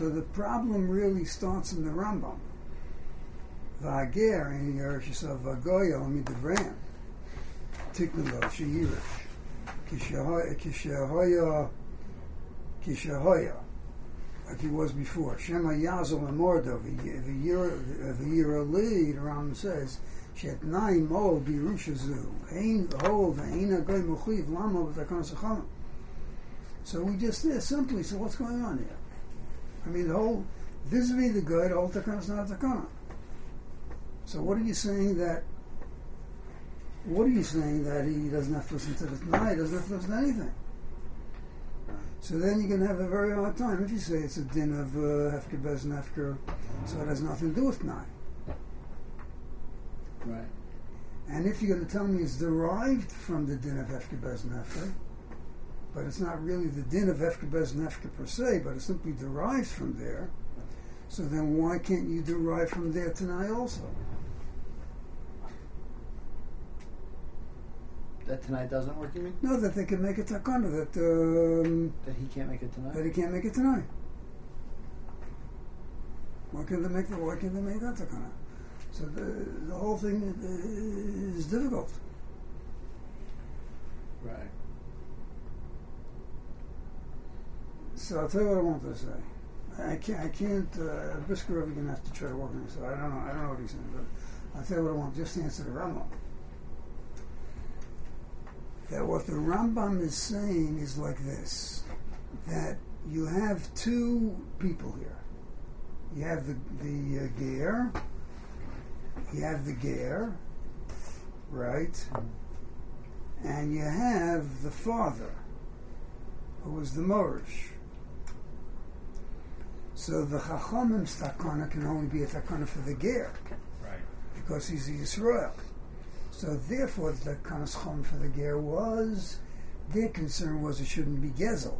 So the problem really starts in the Rambam. V'hager in Yerush Yisrael v'goyo midivreim tiknu lo she'yirish kishahoya like he was before. Shema Yazel Amordo v'yira li, the Rambam says, Shet nai mo birushazu ein hol v'eina goy muchiv lama v'takon sechama. So we just simply, so what's going on here? I mean, the whole vis-a-vis the good, the whole takana is not a takana. So what are you saying that? What are you saying that he doesn't have to listen to the Tanai, doesn't have to listen to anything? So then you're going to have a very hard time if you say it's a din of hefker bez nefker, so it has nothing to do with Tanai. Right. And if you're going to tell me it's derived from the din of hefker bez nefker, but it's not really the din of hefker bez nefker per se, but it simply derives from there, so then why can't you derive from there Tanai also? That tonight doesn't work, you mean? No, that they can make a takana, That he can't make it tonight? that he can't make it tonight. Why can't they make that takana? So the whole thing is difficult. Right. So I'll tell you what I wanted to say. I can't. Brisker is going to have to try to work on this. So I don't know what he's saying, but I'll tell you what I want. Just to answer the Rambam. That what the Rambam is saying is like this: that you have two people here. You have the ger. You have the ger, right? And you have the father, who was the Morish. So the Chachamim's takana can only be a takana for the ger, Right. because he's a Yisrael. So therefore, the takanas chum for the ger was, their concern was it shouldn't be gezel,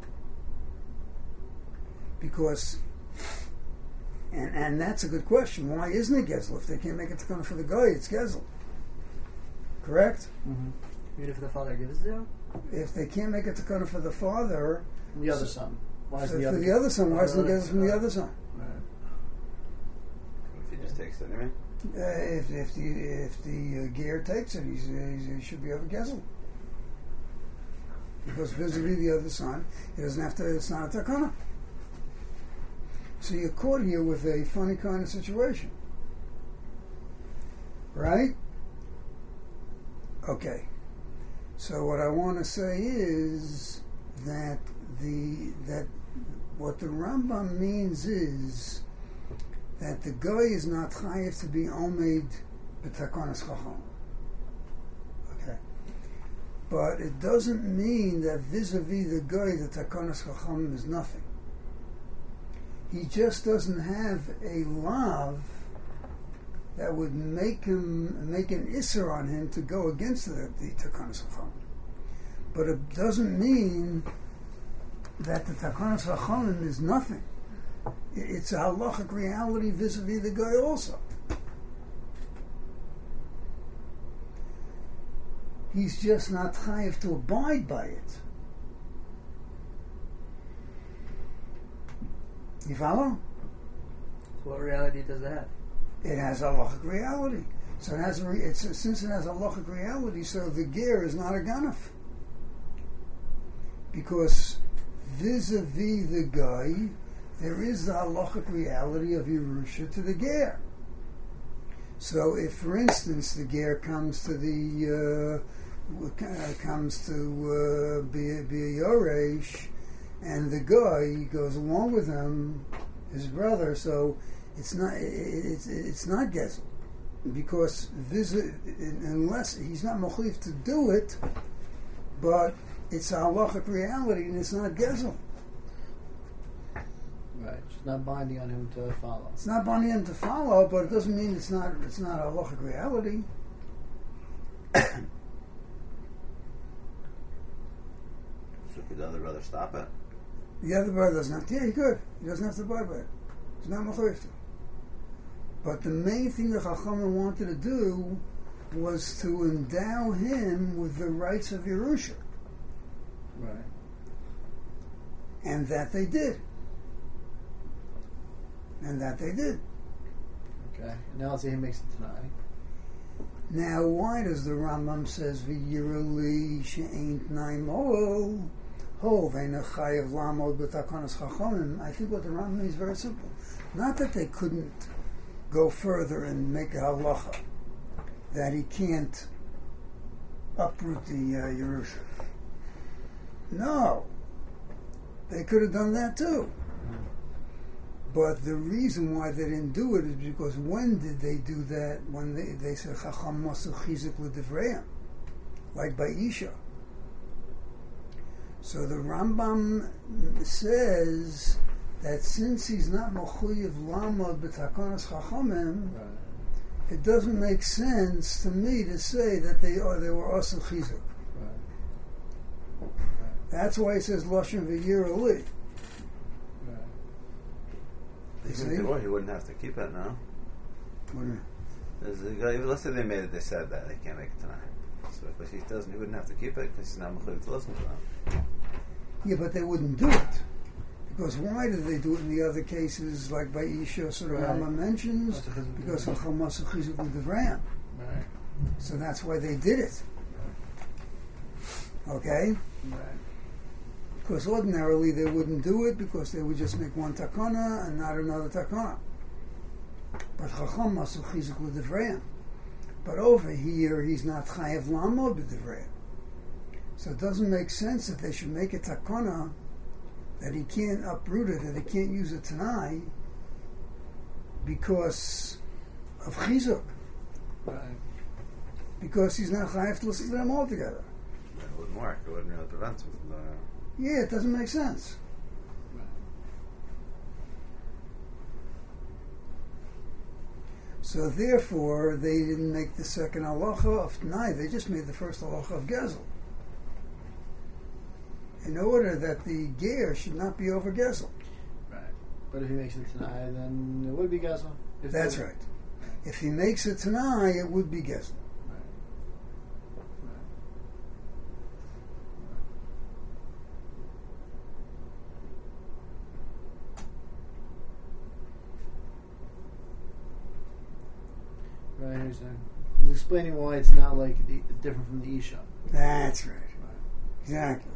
because, and that's a good question. Why isn't it gezel? If they can't make it takana for the guy, it's gezel. Correct? Mm-hmm. Even if the father gives it to him? If they can't make it takana for the father, The other son. Why is for the other the other son, why isn't it gezel from the other son? Right. If he just takes it anyway. If the ger takes it, he should be over gezel. Because vis-a-vis the other son, he doesn't have to. It's not a takana. So you're caught here with a funny kind of situation, right? Okay. So what I want to say is that what the Rambam means is that the guy is not chayiv to be omeid b'takanas chacham. Okay. But it doesn't mean that vis-a-vis the guy, the takanas chacham is nothing. He just doesn't have a lav that would make an isser on him to go against the takanas chacham. But it doesn't mean that the takanas chacham is nothing. It's a halachic reality vis-a-vis the guy also. He's just not chayiv to abide by it. You follow? So what reality does it have? It has a halachic reality. So it has since it has a halachic reality, so the ger is not a ganaf. Because vis-a-vis the guy, there is the halachic reality of Yerusha to the ger. So if, for instance, the ger comes to be a Yoresh, and the guy goes along with him, his brother, so it's not gezel, because unless he's not mochlif to do it, but it's a halachic reality and it's not gezel. Right. It's not binding on him to follow. It's not binding him to follow, but it doesn't mean it's not a halachic reality. So could the other brother stop it? The other brother doesn't have to. Yeah, he could. He doesn't have to abide by it. He's not mochlif to. But the main thing the Chachamim wanted to do was to endow him with the rights of Yerusha. Right. And that they did. And that they did. Okay. And now let's say he makes it tonight. Now, why does the Rambam says v'yirali she'aint naimol hov eina chayev lamod b'takanas chachamim? I think what the Rambam means is very simple. Not that they couldn't go further and make a halacha that he can't uproot the Yerusha. No, they could have done that too. But the reason why they didn't do it is because when did they do that? When they said Chacham Masu Chizik L'Divrayim, like by Isha. So the Rambam says that since he's not Mechuyev Lamod B'Takanas Chachamim, it doesn't make sense to me to say that they were Asa Chizik. That's why he says Lashon V'Yir Ali. He wouldn't have to keep it now. What do you mean? Let's say they said that he can't make it tonight. So if he doesn't, he wouldn't have to keep it because he's not mechuyev to listen to them. Yeah, but they wouldn't do it. Because why did they do it in the other cases, like by Isha, so the Rambam mentions? Because of Chamas Chizuk L'Divrayim. Right. So that's why they did it. Okay? Right. Because ordinarily they wouldn't do it because they would just make one takana and not another takana. But Chacham Masu Chizuk L'Divrayim. But over here, he's not Chayev Lamod B'Divrayim. So it doesn't make sense that they should make a takana that he can't uproot it, that he can't use it tonight because of Chizuk. Right. Because he's not Chayev to listen to them altogether. It wouldn't work. It wouldn't really prevent him from Yeah, it doesn't make sense. Right. So therefore, they didn't make the second halacha of Tanai. They just made the first halacha of Gezel. In order that the ger should not be over Gezel. Right. But if he makes it tonight, then it would be Gezel. That's right. If he makes it Tanai, it would be Gezel. Right, I understand. He's explaining why it's not like different from the Isha. That's right. Right. Exactly.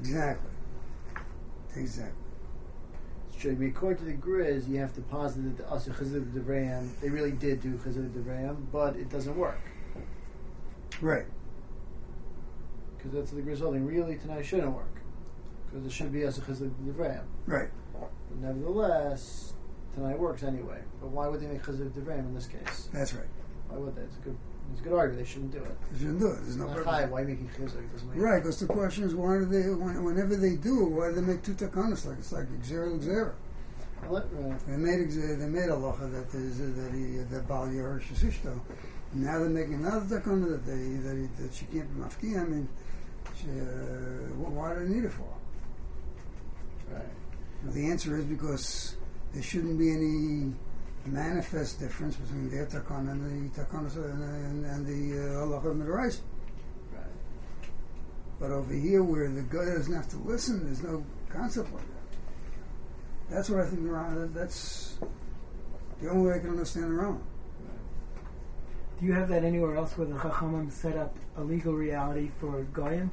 It's true. According to the Grizz, you have to posit that the Asa Chizuk Devrayim, they really did do Chizuk Devrayim, but it doesn't work. Right. Because that's the Grizz holding. Really, tonight shouldn't work. Because it should be Asa Chizuk Devrayim. Right. But nevertheless, tonight works anyway. But why would they make Chizuk Devrayim in this case? That's right. Why would they? It's a good argument. They shouldn't do it. They shouldn't do it. There's no Not purpose. high. Why making Chizuk? It doesn't make Right, because the question is, why do they? Whenever they do it, why do they make two takanas? It's like Xera. Right. They made a locha that Bal Yer Shishto. Now they're making another takana that she can't be mafki. I mean, why do they need it for? Right. Well, the answer is because there shouldn't be any manifest difference between their takana and the takana and the halacha of Midrash. Right. But over here, where the guy doesn't have to listen, there's no concept like that. That's what I think. That's the only way I can understand the Rambam. Do you have that anywhere else where the Chachamim set up a legal reality for Goyim?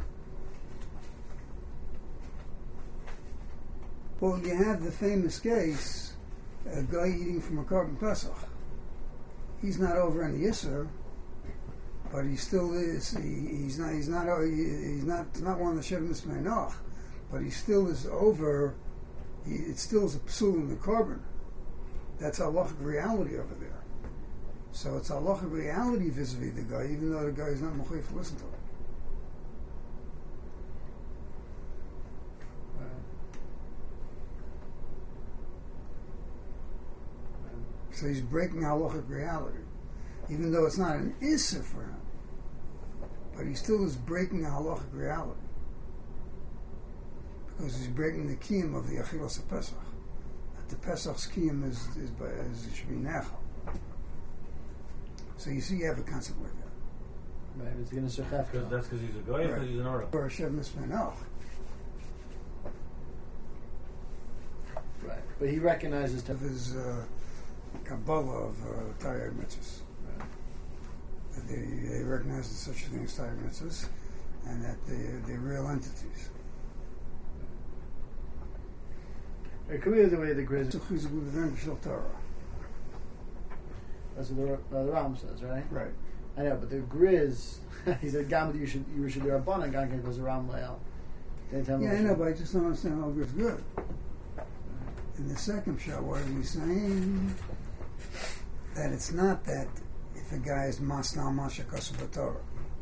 Well, you have the famous case, a guy eating from a carbon Pesach. He's not over any Yisr, but he still is. He's not one of the Shev Mismei Noch, but he still is over. It still is a psul in the carbon. That's halachic reality over there. So it's halachic reality vis-a-vis the guy, even though the guy is not mechuyev to listen to it. So he's breaking halachic reality, even though it's not an issa for him, but he still is breaking a halachic reality because he's breaking the kiyum of the achilas of Pesach. That the Pesach's kiyum is it should be nechal. So you see, you have a concept like that. Right. It's going to surchef. That's because he's a goy, because he's an aura. Or a shev mismenoch. Right. But he recognizes Of his Kabbalah of Taryag mitzvahs. That they recognize that such a thing as Taryag mitzvahs, and that they're real entities. It could be the way the Grizz. It's a chizuk b'v'em b'shel Torah. That's what the Ram says, right? Right. I know, but the Grizz, he said, "Gamad, you should do Rabbanan." Gangan goes around Leil. Yeah, I know, but I just don't understand how it's good. In the second shot, what is he saying? That it's not that if a guy is masnal mashakas b'Torah,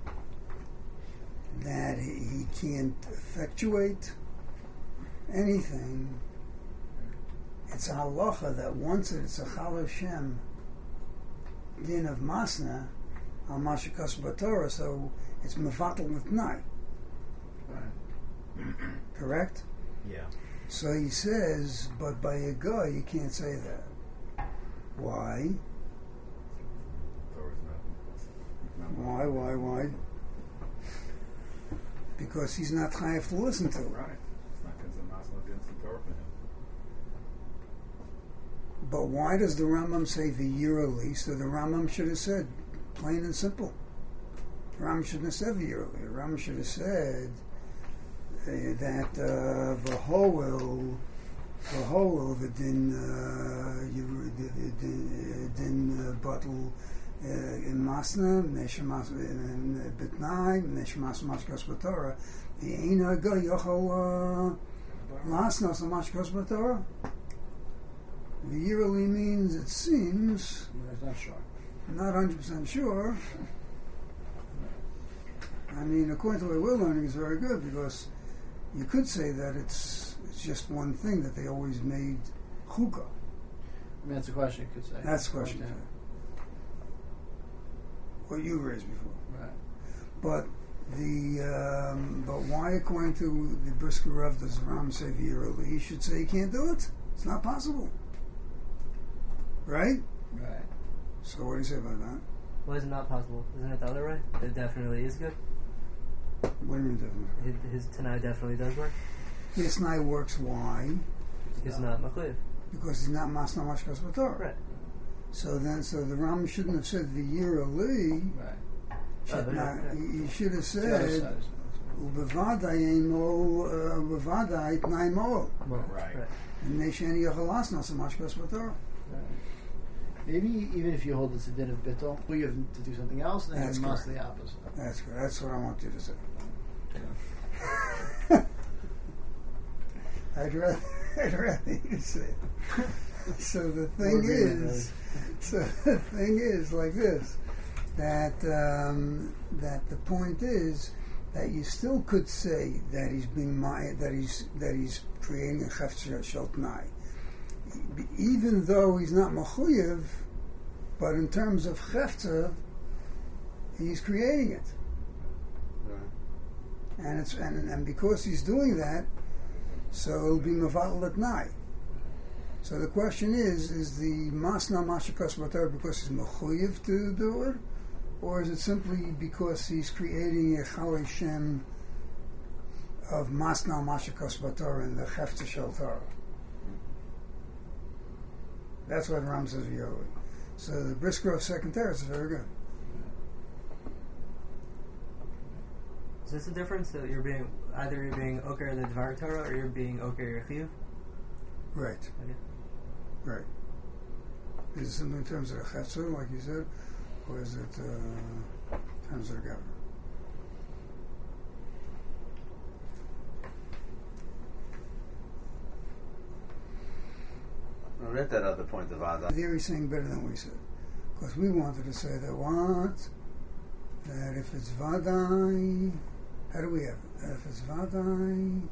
that he can't effectuate anything. It's a halacha that once it's a chal Hashem din of masna al mashakas b'Torah, so it's mevatel l'tnai. Correct? Yeah. So he says, but by a guy you can't say that. Why? Torah's not Why? Because he's not chayav to listen to it. right. It's not considered masna against the Torah for him. But why does the Rambam say v'yirali? So the Rambam should have said, plain and simple. The Rambam shouldn't have said v'yirali. The Rambam should have said that v'hoel v'din batel in masna neshamas in bitnai neshamas mashkas b'Torah the eina go yochol masnas mashkas b'Torah. V'yirali means it seems. That's not sure. Not 100% sure. I mean, according to the way we're learning, it's very good because you could say that it's just one thing that they always made chukah. I mean, that's a question you could say. That's the question. Yeah. What you raised before. Right. But but why, according to the Brisker Rav, does Ram say v'yirali? He should say he can't do it. It's not possible. Right? Right. So what do you say about that? Why is it not possible? Isn't it the other way? It definitely is good. What do you mean different? His Tanai definitely does work. This night works. Why? It's not Machayev. Because he's not masna mashkas b'Torah. Right. So the Ram shouldn't have said v'yirali. Right. He should have The other said side is- ubevadai bevadai tnai mo. Right. Nesheni yochalas nasa mashkas b'Torah. Right. Maybe even if you hold it's a din of bittul, you have to do something else, and then That's you must correct. the opposite. That's good. That's what I want you to say. I'd rather you say it. So the thing is like this, that that the point is that you still could say that he's being that he's creating a chefzer shel t'nai, even though he's not mechuyev, but in terms of chefzer, he's creating it. And because he's doing that, so it'll be mevatel at night. So the question is the masna mashakas b'Torah because he's mechuyev to do it, or is it simply because he's creating a chalei shem of masna mashakas b'Torah in the hefta shel Torah? That's what Ram says v'yirali. So the Brisker of second teretz is very good. Is this the difference that you're being oker the Dvar Torah or you're being oker Yechiyu? Right. Okay. Right. Is it simply in terms of the chetzer, like you said, or is it in terms of the governor? I read that other point of Ada. There he's saying better than we said. Because we wanted to say that what? That if it's Vadai, how do we have it? That if it's Vadai, Then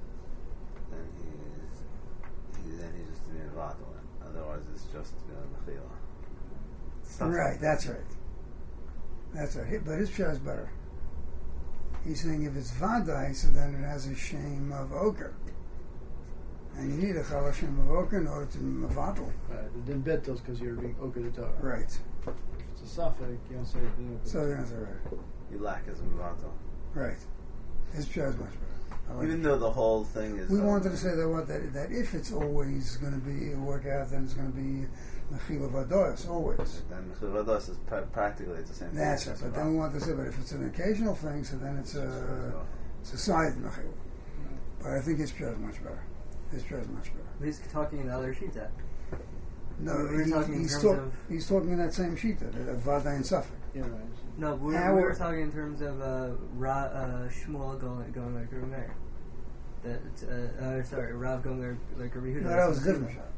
he's just being Vadal. Otherwise, it's just Mechila. right, that's right. That's right. But his shah is better. He's saying if it's Vadai, so then it has a shame of Oker. And you need a Chal Hashem of Oker in order to Mavatal. Right. The din bittul is because you're being oker the Torah. Right. If it's a suffix, you don't say din So the answer right. You lack as a Mavatal. Right. His shah is much better. I like Even it. though the whole thing is. We wanted to say that if it's always going to be a workout, then it's going to be mechila vados, always. Then Chavados is practically it's the same thing. That's it. But then we want to say, but if it's an occasional thing, so then it's a side mechila. But I think his prayer is much better. His prayer is much better. He's talking in the other shita. No, We were talking in he's, terms talk, of- he's talking in that same sheet, Vada and Suffolk. Yeah, right. No, we Howard. were talking in terms of Shmuel going like a Meir. That sorry, Rav going like a Rehuda. No, that was a different shot.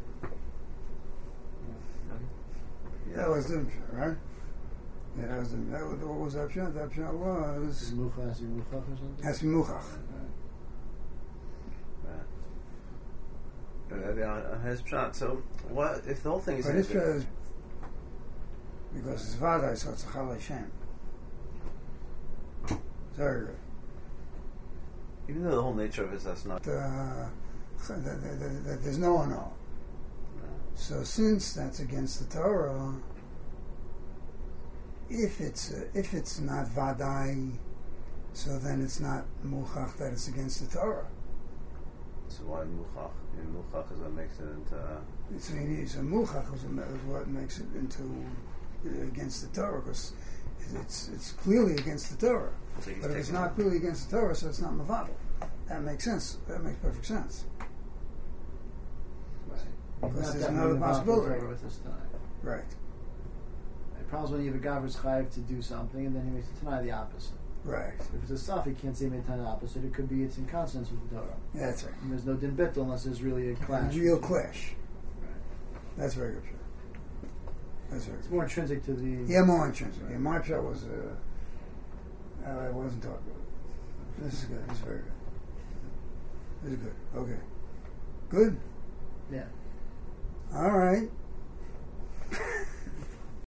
Yeah. That was a different shot, right? Yeah, that was different. What was that shot? That shot was Muchach or something? has to be Muchach. His shot. So what if the whole thing is? But his shot is because it's Vada, so it's a Chal Hashem. Very good. Even though the whole nature of it is that's not. That there's no one all. So since that's against the Torah, if it's not vadai, so then it's not muchach that it's against the Torah. So why muchach? And muchach is what makes it into. So muchach is what makes it into against the Torah, because it's clearly against the Torah. So he's But if it's taking- not clearly against the Torah, so it's not mavadal. That makes sense. That makes perfect sense. Because Not there's that another many possibility. Torah with this time. Right. The problem is when you have a Gavras Chayiv to do something, and then he makes it Tanai the opposite. Right. If it's a stuff, he can't say he made Tanai the opposite. It could be it's in consonance with the Torah. Yeah, that's right. And there's no din bittul unless there's really a clash. Real clash. Right. That's very good. That's very It's good. more intrinsic to the. Yeah, more intrinsic. Yeah, my shot was. I wasn't talking about it. This is good. This is very good. This is good. Okay. Good. Yeah. All right.